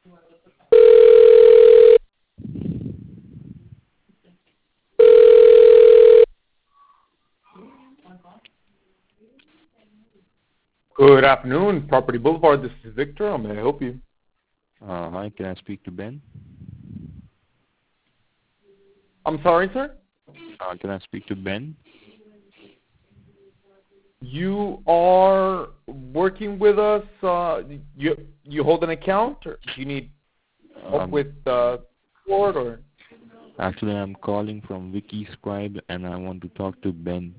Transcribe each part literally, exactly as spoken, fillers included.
Good afternoon, Property Boulevard. This is Victor. How may I help you? Uh, hi, can I speak to Ben? I'm sorry, sir? Uh, can I speak to Ben? You are working with us. Uh, you you hold an account, or do you need help Um, with uh, support, or actually, I'm calling from WikiScribe, and I want to talk to Ben.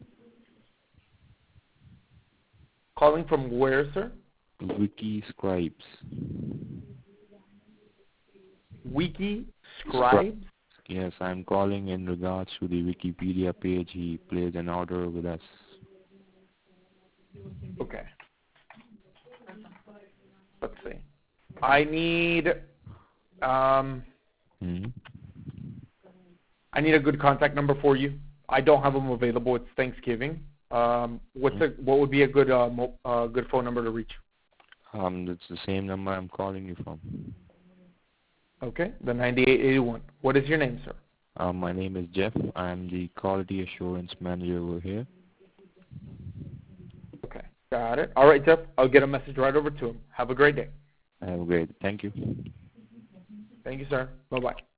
calling from where, sir? WikiScribes. Wiki Scri- Scribes? yes, I'm calling in regards to the Wikipedia page. He placed an order with us. Okay. Let's see. I need um Hmm? I need a good contact number for you. I don't have them available. It's Thanksgiving. Um, what's a what would be a good uh, mo- uh good phone number to reach? Um, it's the same number I'm calling you from. Okay, the ninety-eight eighty-one. What is your name, sir? Um, my name is Jeff. I'm the Quality Assurance Manager over here. Okay, got it. All right, Jeff. I'll get a message right over to him. Have a great day. Have a great. Thank you. Thank you, sir. Bye-bye.